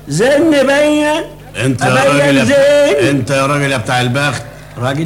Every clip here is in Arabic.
زين بين. انت يا راجل انت يا راجل يا بتاع البخت. راجل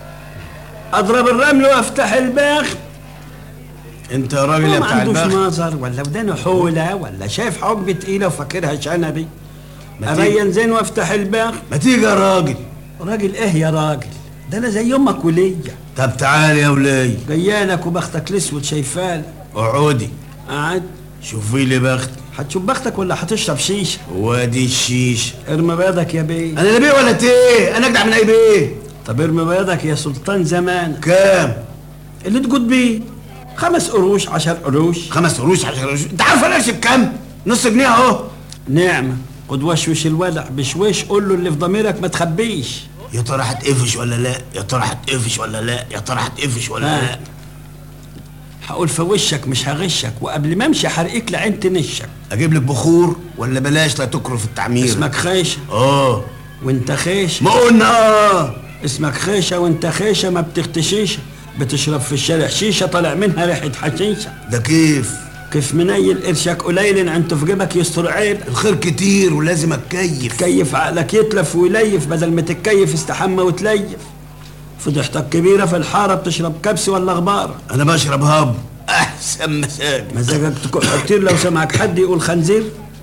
اضرب الرمل وافتح البخت. انت يا راجل يا بتاع البخت. ما عندوش نظر ولا ودانه حوله ولا شايف حجبه تقيله وفاكرها شنبي. ابين زين وافتح البخت. ما تيجي يا راجل. راجل ايه يا راجل؟ ده انا زي امك وليا. طب تعالى يا ولي. جيالك وبختك الاسود شايفالك. اقعدي. قعد. شوفي لي بختي. هتشوف بختك ولا هتشرب شيشه؟ وادي الشيشه. ارمي بيضك يا بيه. انا لا بيه ولا تيه، انا اجدع من اي بيه. طب ارمي بيضك يا سلطان زمان. كام؟ اللي تقول بيه 5 قروش 10 قروش. 5 قروش 10 قروش؟ انت عارف انا ارشب كام؟ نص جنيه اهو. نعمه. خد وشوش الولع بشويش، قول له اللي في ضميرك ما تخبيش. يا ترى هتقفش ولا لا؟ يا ترى هتقفش ولا لا؟ يا ترى هتقفش ولا لا؟ هقول في وشك مش هغشك، وقبل ما امشي حرقك لعين تنشك. اجيب لك بخور ولا بلاش لا تكرف التعمير؟ اسمك خيشه. وانت خيشه. ما قلنا اسمك خيشه وانت خيشه ما بتختشيش. بتشرب في الشارع شيشه طالع منها ريحه حشيشه. ده كيف منيل قرشك قليل انت في جيبك يستر عيب. الخير كتير ولازم اتكيف. كيف عقلك يتلف ويليف، بدل ما تتكيف استحمى وتليف. فضحتك كبيره في الحاره، بتشرب كبس ولا غباره؟ انا بشرب هب. احسن مساج. مزاجك تكح كتير لو سمعك حد يقول خنزير.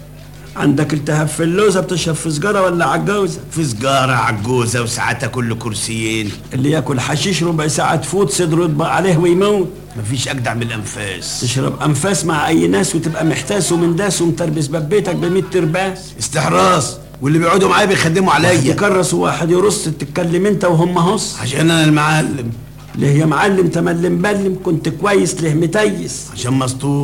عندك التهاب في اللوزه، بتشرب في سجاره ولا عجوزه؟ في سجاره عجوزه، وساعتها كل كرسيين. اللي ياكل حشيش ربع ساعه تفوت صدره يطبق عليه ويموت. مفيش اجدع من الانفاس. تشرب انفاس مع اي ناس وتبقى محتاس ومنداس ومتربس ببيتك ب100 ترباس. استحراس، واللي بيقعدوا معايا بيخدموا عليا. واحد يكرس وواحد يرص، تتكلم انت وهم هص. عشان انا المعلم. ليه يا معلم تملي مبلم؟ كنت كويس ليه متيس؟ عشان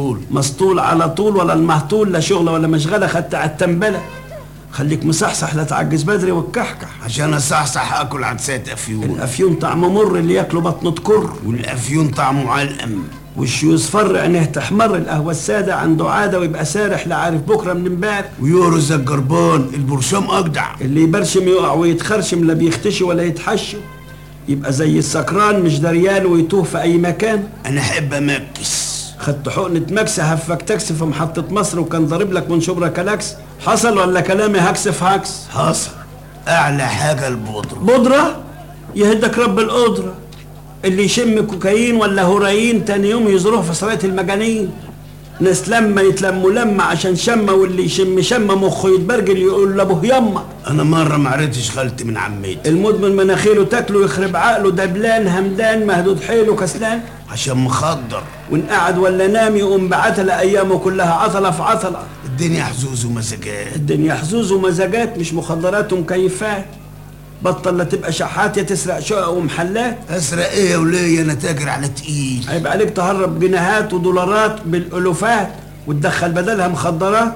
مسطول على طول، ولا المهطول لا شغله ولا مشغله، خدت على التنبله. خليك مصحصح لا تعجز بدري والكحكح. عشان اصحصح اكل عدسات افيون. الافيون طعمه مر، اللي ياكله بطنه تكر. والافيون طعمه علقم. وشه يصفر عينيه تحمر. القهوه الساده عنده عاده ويبقى سارح لا عارف بكره من امبارح. ويورز الجربان البرشام اجدع. اللي يبرشم يقع ويتخرشم، لا بيختشي ولا يتحشم. يبقى زي السكران مش دريان ويتوه في اي مكان. انا احب امكس. خدت حقنة مكس هفك تاكسي في محطة مصر، وكان ضارب لك من شبرا كلاكس. حصل ولا كلامي هكس في هكس؟ حصل. اعلى حاجة البودرة. بودرة؟ يهدك رب القدرة. اللي يشم كوكايين ولا هورايين تاني يوم يزروه في صلاة المجانين. ناس لما يتلموا لما عشان شمة، واللي يشم شمة مخه يتبرجل يقول لابوه يما. انا مرة معرفتش خالتي من عمتي. المدمن مناخيره تاكله يخرب عقله، دبلان همدان مهدود حيله كسلان. عشان مخدر. وان قعد ولا نام يقوم بعتلة ايامه كلها عطلة في عطلة. الدنيا حظوظ ومزاجات. الدنيا حظوظ ومزاجات، مش مخدرات ومكيفات. بطل لا تبقى شحات يا تسرق شقق ومحلات. اسرق ايه يا وليه؟ انا تاجر على تقيل. عيب عليك تهرب جنيهات ودولارات بالالوفات وتدخل بدلها مخدرات.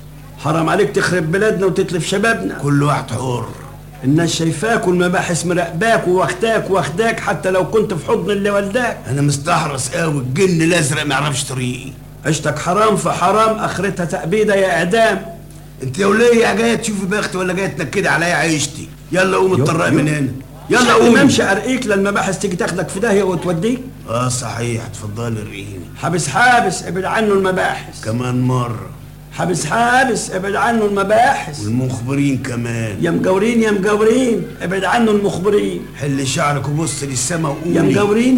حرام عليك تخرب بلادنا وتتلف شبابنا. كل واحد حر. الناس شايفاك والمباحث مراقباك واخداك حتى لو كنت في حضن اللي ولداك. انا مستحرس قوي، الجن الازرق ما يعرفش طريقي. عشتك حرام في حرام، اخرتها تأبيده يا اعدام. انت يا وليه جايه تشوفي بختي ولا جايه تنكدي عليا عيشتي؟ يلا قوم اتطرق من هنا. يلا قوم. ما امشي ارقيك للمباحث تيجي تاخدك في داهيه وتوديك. صحيح، اتفضلي ارقيني. حابس ابعد عنه المباحث. كمان مره. حابس ابعد عنه المباحث. والمخبرين كمان. يا مجاورين ابعد عنه المخبرين. حل شعرك وبص للسما وقولي يا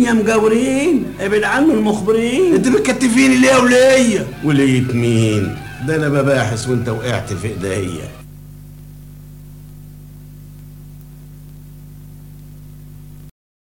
مجاورين ابعد عنه المخبرين. انت بتكتفيني ليه يا وليه؟ وليه مين؟ ده انا بباحث وانت وقعت في ايديا.